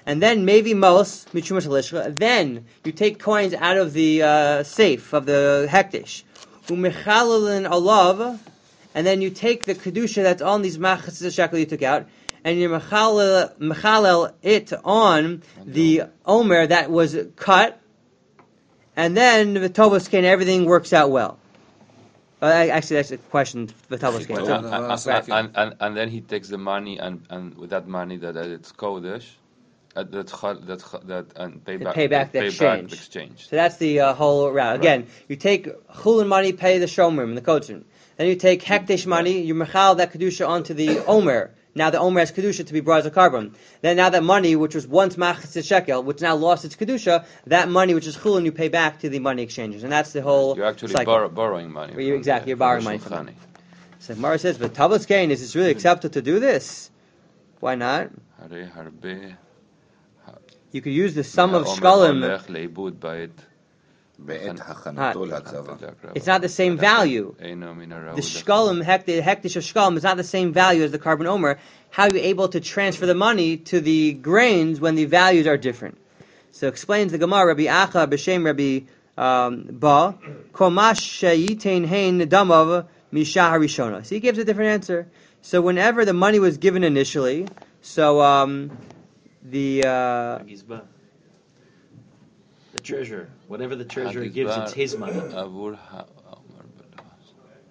and then maybe mos mitrumas halishcha. Then you take coins out of the uh, safe of the hektish, umechalelin alav, and then you take the kedusha that's on these machatzis shekel you took out, and you mechalel, mechalel it on the omer that was cut, and then the tovos kain, everything works out well. Uh, actually, that's a question. The tovos kain. Well, So- uh, and, one second. and, and, and then he takes the money, and, and with that money that, that it's kodesh, uh, that chal- that chal- that and pay To back, pay back the pay exchange. Back the exchange. So that's the uh, whole route. Again, you take chulin money, pay the shomrim, the kotzim. Then you take hektish money, you mechal that kedusha onto the omer. Now the omer has kedusha to be brought as a carbon. Then now that money, which was once machatzis shekel, which now lost its kedusha, that money, which is chulin, you pay back to the money exchangers, and that's the whole You're actually cycle. borrow, borrowing money. Well, you- from exactly, the- you're borrowing from money the from them. shulchani. So Mara says, but tovos kain, is this really acceptable to do this? Why not? Harei harbe You could use the sum of מהעומר shkalim. הולך לאיבוד בעת בעת הכנתו להצבה. It's not the same value. אינו מן הראוי The לכך. shkalim, hek- the hektish of shkalim, is not the same value as the carbon omer. How are you able to transfer the money to the grains when the values are different? So explains the Gemara, Rabbi Acha b'shem Rabbi um, Ba, komash sheyitain hein damav misha harishona. So he gives a different answer. So whenever the money was given initially, so um, the uh, Gizba. The treasurer. Whatever the treasurer gives, it's his money. עבור העומר בלבד.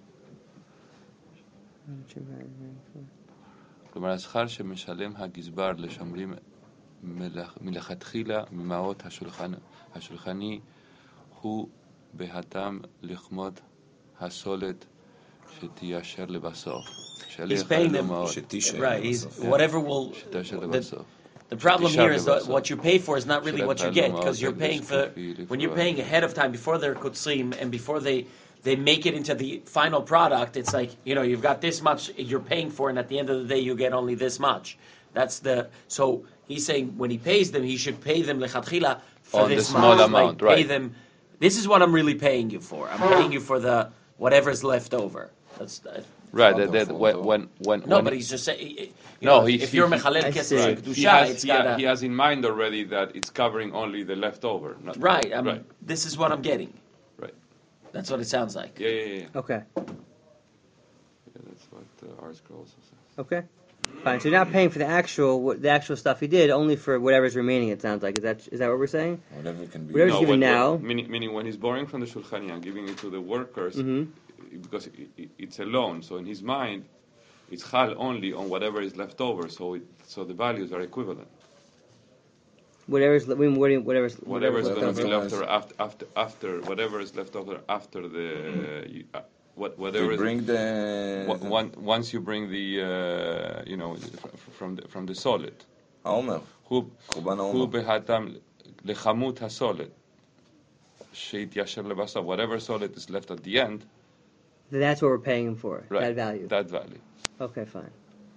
כלומר, השכר שמשלם הגזבר לשומרים מלכ- מלכתחילה ממעות השולחן, השולחני הוא בהתם לחמוד הסולת שתיישר לבסוף. He's paying them. מאוד. שתישאר Right. He's לבסוף. whatever will. שתיישר The, לבסוף. the problem שתישאר here is that לבסוף. what you pay for is not really what you get, because you're paying for when you're paying ahead of time before they're kutzim and before they they make it into the final product. It's like, you know, you've got this much you're paying for, and at the end of the day you get only this much. That's the so he's saying when he pays them, he should pay them lechatchila for On the this small much. amount, like, Pay right. them. This is what I'm really paying you for. I'm paying you for the whatever's left over. That's uh, Right, Father, that, that, when, father. when, when, no, when but he- he's just saying. You No, know, he- if he- you're he- mechalel I kesef see. Right. kedusha, He has, it's he, got he has in mind already that it's covering only the leftover. Not, right. I'm, right, This is what I'm getting. right. That's what it sounds like. Yeah, yeah, yeah. okay, yeah that's what uh, our scroll also says. okay, fine. So you're not paying for the actual what- the actual stuff he did, only for whatever's remaining. It sounds like is that is that what we're saying? Whatever can be. Whatever- He's giving when, now. when- meaning, meaning when he's borrowing from the Shulchani and giving it to the workers, Mhm. because it, it, it's a loan, so in his mind, it's chal only on whatever is left over, so it, so the values are equivalent. Whatever's I mean, what- whatever's Whatever is whatever's going to be left left over. over after, after, after whatever is left over after the you, uh, what whatever They is bring the Wa- one, once you bring the, uh, you know, fr- from the, from the solid, העומר, who קורבן who העומר. behatam lechamut hasolid, sheitiyasher lebasov, whatever solid is left at the end, Then that's what we're paying him for. right? That value. That value. Okay, fine.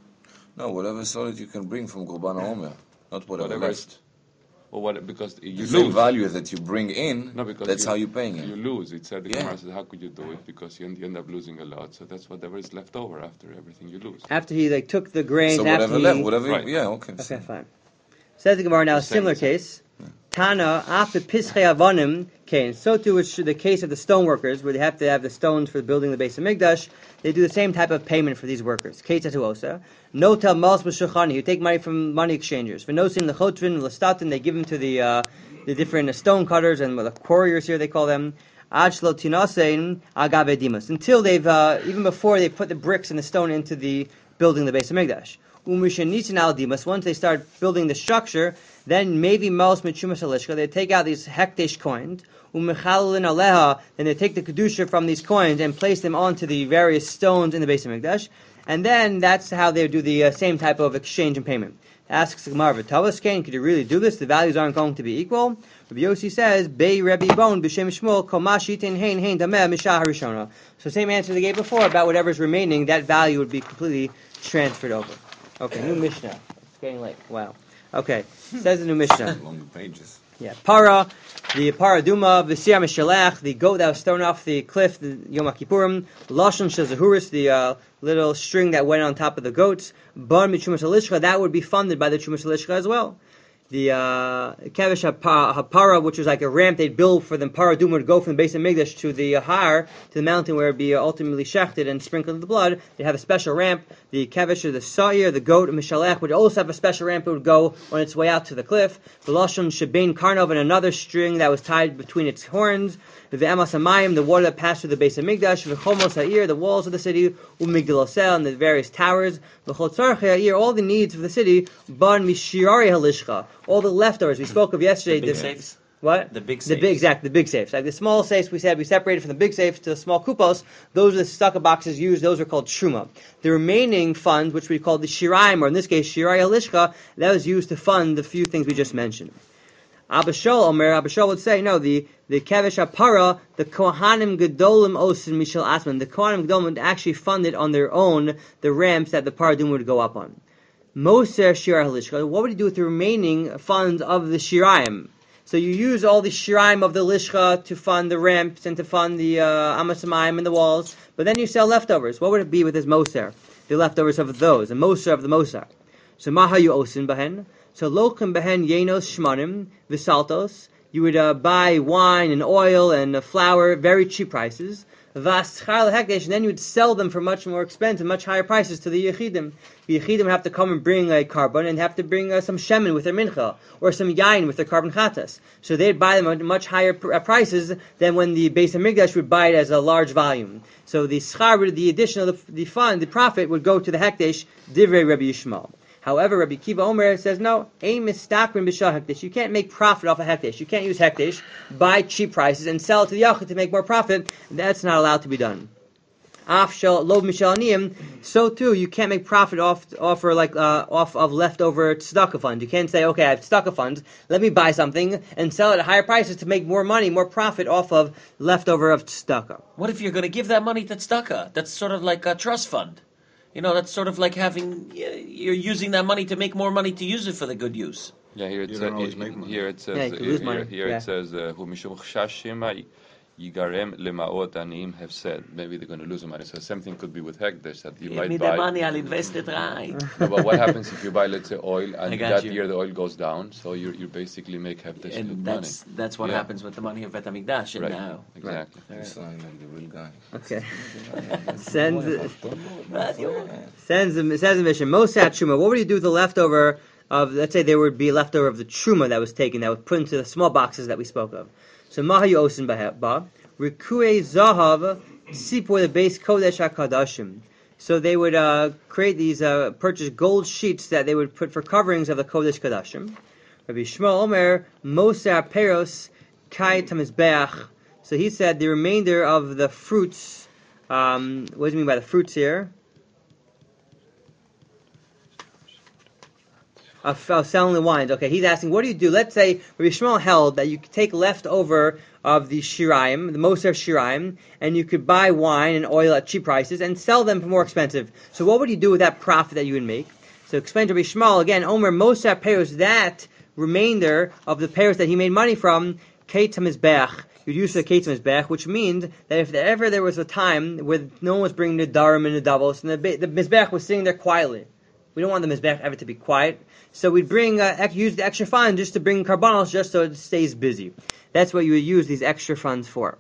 No, whatever solid you can bring from קורבן העומר, not whatever Whatever left. is, or what? Because The you same lose. value that you bring in, No, because that's you, how you're paying You it. lose. It said the Yeah. Gemara said, how could you do it? Because you end, you end up losing a lot. So that's whatever is left over after everything you lose. After he like took the grains, So after whatever he, left, whatever, Right. yeah, okay. Okay, fine. Says the Gemara now, a The same, similar the same. case. Tana, after Pischei Avonim came, so too is the case of the stone workers, where they have to have the stones for building the base of Mikdash. They do the same type of payment for these workers. Kate Osa. No tel mals b'shulchani. You take money from money exchangers. For nosim lechotrin l'statin, they give them to the uh, the different stone cutters and the quarriers here they call them. Ad shlo tinasein agave dimas. Until they've uh, even before they put the bricks and the stone into the building the base of Mikdash. Umishanitin al dimas. Once they start building the structure, then maybe mals mitchumas alishka. They take out these hektish coins. Umechalin aleha. Then they take the kedusha from these coins and place them onto the various stones in the base of Mikdash. And then that's how they do the uh, same type of exchange and payment. Asks the Gemara, "V'tavas kain, could you really do this? The values aren't going to be equal." Rabbi Yossi says, "Bei Rebbe Bon b'shem Shmuel komash yitin hein hein dameh mishah harishona." So same answer they gave before about whatever's remaining, that value would be completely transferred over. Okay, new Mishnah. It's getting late. Wow. Okay, says the new Mishnah. Long pages. Yeah, para, the paraduma, v'siyam mishalach, the goat that was thrown off the cliff, the Yom Kippurim, lashon shazahuris, the uh, little string that went on top of the goats, bar mitchumas alishcha, that would be funded by the chumas alishcha as well. the uh, Kavish Hapara, which was like a ramp they'd build for the Paradum would go from the base of Migdash to the uh, Har, to the mountain where it'd be ultimately shechted and sprinkled with the blood. They'd have a special ramp. The Kavish, or the Sa'ir, the goat, Mishalech, would also have a special ramp. It would go on its way out to the cliff. The Lashon Shebein Karnov, and another string that was tied between its horns. The Emas Hamayim, the water that passed through the base of Migdash. The Chomos Ha'ir, the walls of the city. Umigdalosel, and the various towers. The Chotzarche Ha'ir, all the needs of the city. Ban Mishirari Halishcha, all the leftovers we spoke of yesterday. The big the, safes? What? The big The safes. big, exactly, the big safes. Like the small safes we said, we separated from the big safes to the small kupos. Those are the stucco boxes used. Those are called shuma. The remaining funds, which we call the shiraim, or in this case, shirai halishcha, that was used to fund the few things we just mentioned. Abba Shaul, Omer, Abba Shaul would say, no, the, the Kavish HaPara, the Kohanim Gedolim Osin Mishal Asman, the Kohanim Gedolim would actually fund it on their own, the ramps that the Paradum would go up on. Moser Shirah Halishka, what would you do with the remaining funds of the Shiraim? So you use all the Shiraim of the Lishcha to fund the ramps and to fund the uh, Amasamayim and the walls, but then you sell leftovers. What would it be with this Moser? The leftovers of those, the Moser of the Moser. So Mahayu Osin Bahen. So Lokim Bahen Yenos Shmanim, Visaltos. You would uh, buy wine and oil and uh, flour, very cheap prices. Vaschar Hekdesh, and then you would sell them for much more expensive, much higher prices to the Yechidim. The Yechidim have to come and bring a carbon and have to bring uh, some shemen with their mincha, or some yain with their carbon chatas. So they'd buy them at much higher pr- uh, prices than when the Beis HaMikdash would buy it as a large volume. So the schar, the addition of the, the fund, the profit, would go to the Hekdesh, Divrei Rabbi Yishmael. However, Rabbi Kiva Omer says, no, aim is stakrin b'shah hekdesh. You can't make profit off a hekdesh. You can't use hekdesh, buy cheap prices, and sell it to the yachid to make more profit. That's not allowed to be done. Af shel lob mishal aniyim. So too, you can't make profit off offer like uh, off of leftover tzedakah funds. You can't say, okay, I have tzedakah funds. Let me buy something and sell it at higher prices to make more money, more profit off of leftover of tzedakah. What if you're going to give that money to tzedakah? That's sort of like a trust fund. You know, that's sort of like having, you're using that money to make more money to use it for the good use. Yeah, here it You says, don't always make money. here it says, Yeah, you uh, can lose here, money. here Yeah. it says, uh, "Hu mishum chashima yigarem lemaot aniyim," have said. Maybe they're going to lose money. So something could be with hekdesh that you Give might me buy. the money, I'll invest it right. No, but what happens if you buy, let's say, oil, I and got that you. year the oil goes down? So you you basically make hekdesh And good that's money. that's what Yeah. happens with the money of Bet HaMikdash. And Right. now, Exactly. You sound like the real guy. Okay. Sends sends it says in Mishnah, Mosat Truma. What would you do with the leftover of? Let's say there would be leftover of the Truma that was taken, that was put into the small boxes that we spoke of. So Mahayu Osin Ba Rikue Zahav Sipor the base Kodesh HaKadashim. So they would uh, create these, uh, purchase gold sheets that they would put for coverings of the Kodesh Kadashim. Rabbi Shmuel Omer Moser Peros Kai Tamizbeach. So he said the remainder of the fruits. Um, what does he mean by the fruits here? Of, of selling the wines. Okay, he's asking, what do you do? Let's say Rabbi Shmuel held that you could take leftover of the shiraim, the Moser shiraim, and you could buy wine and oil at cheap prices and sell them for more expensive. So what would you do with that profit that you would make? So explain to Rabbi Shmuel again, Omer Moser Peros, that remainder of the Peros that he made money from, Kate Mizbeach. You'd use the Kate Mizbeach, which means that if ever there was a time where no one was bringing the Darim and the Davos, and the, the Mizbeach was sitting there quietly. We don't want the Mizbeach ever to be quiet. So we'd bring, uh, use the extra fund just to bring carbonos just so it stays busy. That's what you would use these extra funds for.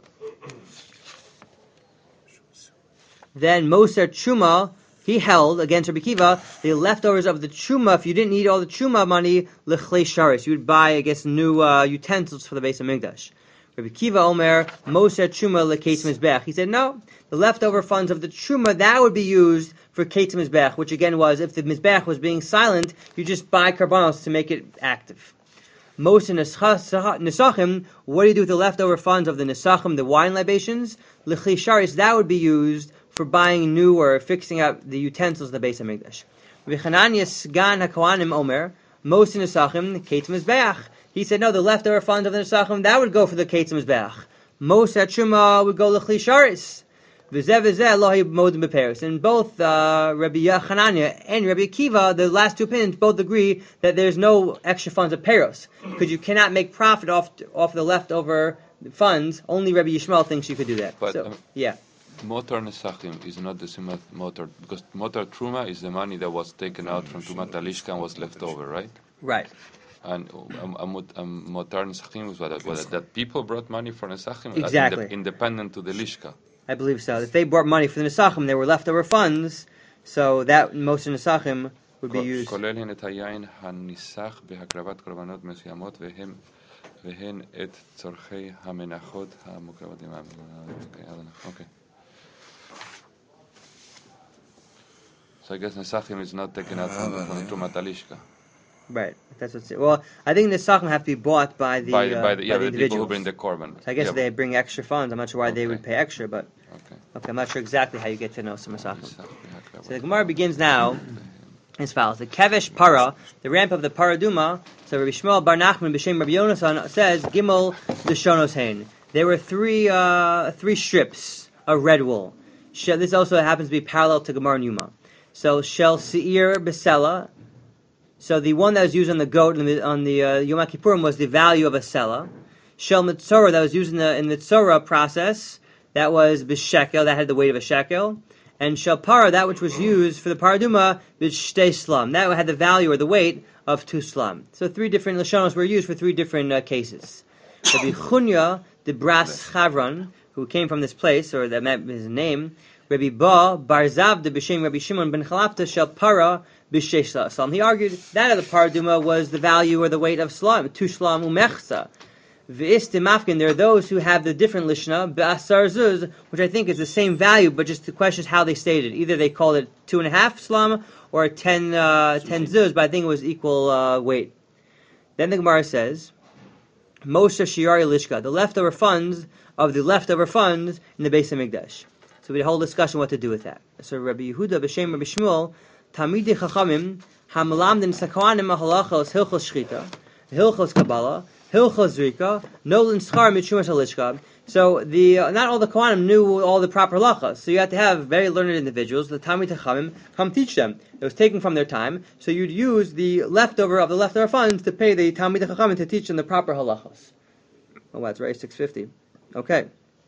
Then Moser Chuma, he held, against Rabbi Kiva, the leftovers of the Chuma, if you didn't need all the Chuma money, Lechlei Sharis, you would buy, I guess, new uh, utensils for the base of Migdash. Rabbi Kiva Omer, Moser Chuma Leketz Mizbech. He said, no, the leftover funds of the Chuma, that would be used for Ketz Mizbech, which again was, if the Mizbech was being silent, you just buy carbonos to make it active. Moser Nesachim, what do you do with the leftover funds of the Nesachim, the wine libations? Lechlei Sharis, that would be used for buying new or fixing up the utensils of the base of Migdash. Rabbi Chananya Sgan HaKohanim Omer, Moser Nesachim, Ketz Mizbech. He said, no, the leftover funds of the Nesachim, that would go for the Ketz Mizbech. Moser Chuma would go Lechlei Sharis. V'zeh v'zeh lohi modim b'peros. And both uh, Rabbi Hanania and Rabbi Akiva, the last two opinions, both agree that there's no extra funds of peros, because you cannot make profit off off the leftover funds. Only Rabbi Yishmael thinks you could do that. But, so, um, yeah. Motor Nesachim is not the same as motor, because motor Truma is the money that was taken out from Trumat Talishka and was left over, right? Right. And um, um, um, Motar Nesachim was what, what, that people brought money for Nesachim? Exactly. Inde- independent to the Lishka. I believe so. If they brought money for the Nesachim, there were leftover funds, so that most of the Nesachim would be used. כולל הן את היין הניסח בהקרבת קורבנות מסוימות והן והן את צורכי המנחות המוקרבות עם Okay. So I guess Nesachim is not taken out from, from Trumat Alishka. Right. That's what's it. Well, I think the Nesachim have to be bought by the by the, uh, by the, yeah, by the the people who individuals. bring the korban. So I guess yeah, they bring extra funds. I'm not sure why they Okay. would pay extra, but okay. okay, I'm not sure exactly how you get to know some Nesachim. So the Gemara begins now as follows: the Kevesh Para, the ramp of the Paraduma. So Rabbi Shmuel Bar Nachman b'Shem Rabbi Yonasan says Gimel Lishonos Hein. There were three uh, three strips of red wool. She- This also happens to be parallel to Gemara Numa. So Shel Seir Besela. So the one that was used on the goat on the, on the uh, Yom Kippurim was the value of a sela. Shel Mitzora, that was used in the in the Tzora process, that was b'shekel, that had the weight of a shekel. And Shel Para, that which was used for the Paraduma, b'shtei slam, that had the value or the weight of two slam. So three different Lashonos were used for three different uh, cases. Rabbi Chunya, the Bras Chavron, who came from this place, or that meant his name, Rabbi Ba, Barzav, the B'Shem Rabbi Shimon ben Chalapta, Shel Para, b'shtei slam. He argued that of the Paraduma was the value or the weight of slam, two slam umechsa. V'istimafkin, there are those who have the different lishna, b'asar zuz, which I think is the same value, but just the question is how they stated. Either they called it two and a half slam or ten, uh, ten zuz, but I think it was equal uh, weight. Then the Gemara says, Moshe Shiari Lishka, the leftover funds of the leftover funds in the Beis HaMikdash. So we had a whole discussion what to do with that. So Rabbi Yehuda b'Shem Rabbi Shmuel, Tamidi Chachamim, Hamalamdin Sakoanim Halachos Hilchos Shchita, Hilchos Kabbalah, Hilchos Zrika, Nolan Schar Mitchumas Halishka. So the uh, not all the Kohanim knew all the proper halachas. So you had to have very learned individuals, the Talmid Chachamim, come teach them. It was taken from their time. So you'd use the leftover of the leftover funds to pay the Talmid Chachamim to teach them the proper halachas. Oh, that's right, six fifty. Okay.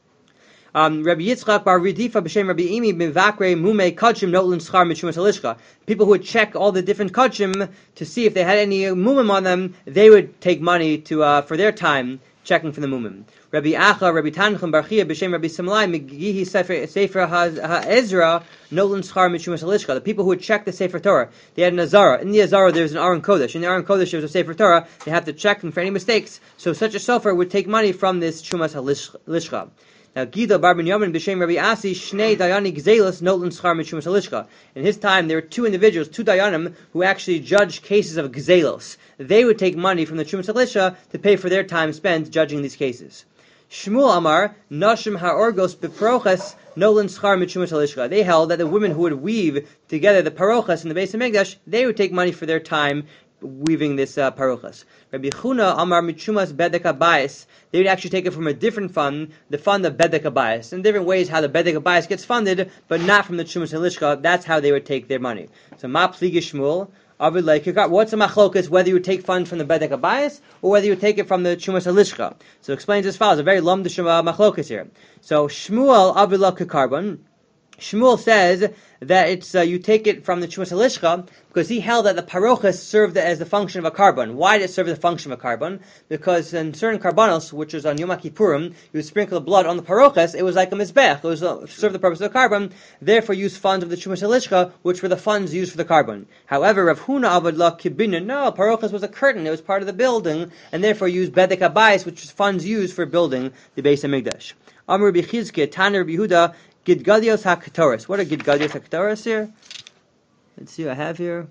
Um, Rabbi Yitzchak bar Ridifa b'Shem Rabbi Imi b'Vakre Mume Kachim Notlin Schar Mitchumas Halishka. People who would check all the different kachim to see if they had any mumim on them, they would take money to uh, for their time checking for the mumim. Rabbi Acha, Rabbi Tanchem bar Chia b'Shem Rabbi Simlai Megihi Sefer Sefer HaEzra Notlin Schar Mitchumas Halishka. The people who would check the Sefer Torah, they had an Azara. In the Azara, there's an Aron Kodesh. In the Aron Kodesh, there's a Sefer Torah. They have to check them for any mistakes. So such a sofer would take money from this Chumas Halishka. Now, Gida bar Binyamin b'Shem Rabbi Asi Shnei Dayani Gzelis Notlin Schar Mitchumas Halishka. In his time, there were two individuals, two Dayanim, who actually judged cases of Gzelos. They would take money from the Chumas Halishka to pay for their time spent judging these cases. Shmuel Amar Nashim Ha'orgos B'Parochas Nolan Schar Mitchumas Halishka. They held that the women who would weave together the Parochas in the Beis HaMikdash, they would take money for their time weaving this uh, Parochas. Rabbi Chuna Amar Mitchumas Bedek Habayis. They would actually take it from a different fund, the fund of Bedek Habayis. In different ways how the Bedek Habayis gets funded, but not from the Chumas Halishka. That's how they would take their money. So Ma Pligi Shmuel, Avid like what's a machlokas, whether you would take funds from the Bedek Habayis or whether you would take it from the Chumas Halishka. So it explains as follows, a very lum d'shema machlokas here. So Shmuel Avid like Karbon. Shmuel says that it's uh, you take it from the Chumas Halishka because he held that the parochas served as the function of a carbon. Why did it serve the function of a carbon? Because in certain carbonos, which was on Yom Kippurim, you would sprinkle the blood on the parochas. It was like a mizbech. It was uh, served the purpose of the carbon. Therefore, use funds of the Chumas Halishka, which were the funds used for the carbon. However, Rav Huna Avad La Kibina, no, parochas was a curtain. It was part of the building, and therefore used bedek habayis, which was funds used for building the Beis HaMikdash. Amr Rabbi Chizkiah, Tanner Rabbi Yehuda, Gidgadios HaKetoris. What are Gidgadios HaKetoris here? Let's see what I have here.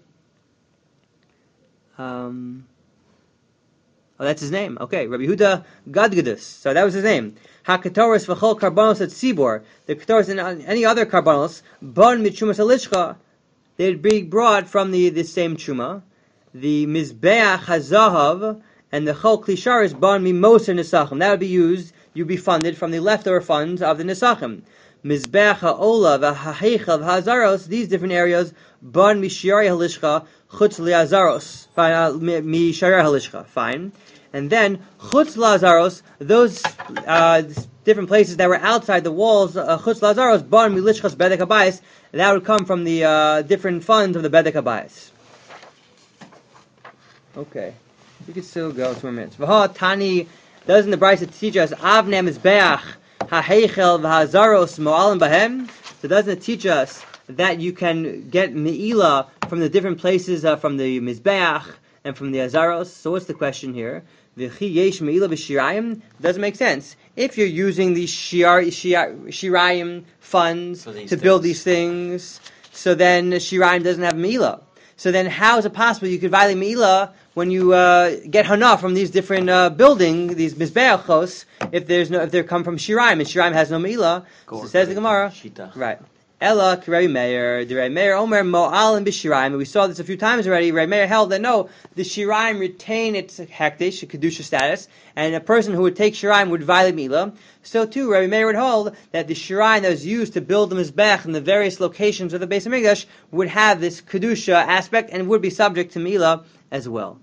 Um, oh, that's his name. Okay, Rabbi Yehuda Gadgadus. So that was his name. HaKetoris v'chol karbonos at Sibor. The Ketoris and any other karbonos, bon mitchumas halishcha, they'd be brought from the, the same chuma. The Mizbeach HaZahav and the Chol Klisharis bon mimoser nisachim. That would be used, you'd be funded from the leftover funds of the nisachim. Mizbeach ha'ola v'ha'heichel v'hazaros, these different areas, bon mishiari halishcha, chutz li'azaros, mishiari halishcha, fine. And then, chutz la'azaros, those uh, different places that were outside the walls, uh, chutz la'azaros, bon milishchas bedek habayis, that would come from the uh, different funds of the bedek habayis. Okay. You can still go two more minutes. V'ha Tani, doesn't the Brisa teach us Avnei Mizbeach HaHeichel v'Hazaros Mo'alim Bahem? So doesn't it teach us that you can get Me'ila from the different places, uh, from the Mizbeach and from the Hazaros? So what's the question here? V'chi yesh Me'ila v'Shirayim? Doesn't make sense. If you're using these shir, shir, Shirayim funds to things. build these things, so then Shirayim doesn't have Me'ila. So then how is it possible you could violate Me'ila when you uh, get Hana from these different uh, buildings, these Mizbeachos, if there's no, if they come from Shirayim, and Shirayim has no Me'ila? So says the Gemara. Shita. Right. Ella, Rebbe Meir, the Rebbe Meir, Omer, Mo'al, and B'Shirayim. We saw this a few times already. Rebbe Meir held that no, the Shirayim retain its hektish, kedusha status, and a person who would take Shirayim would violate Milah. So too, Rebbe Meir would hold that the Shirayim that was used to build the Mizbech in the various locations of the Beis HaMikdash would have this kedusha aspect and would be subject to Milah as well.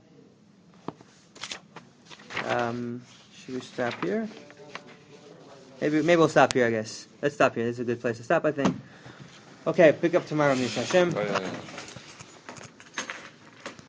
Um, should we stop here? Maybe, maybe we'll stop here, I guess. Let's stop here. This is a good place to stop, I think. Okay, pick up tomorrow, Mister Hashem. Oh, yeah, yeah.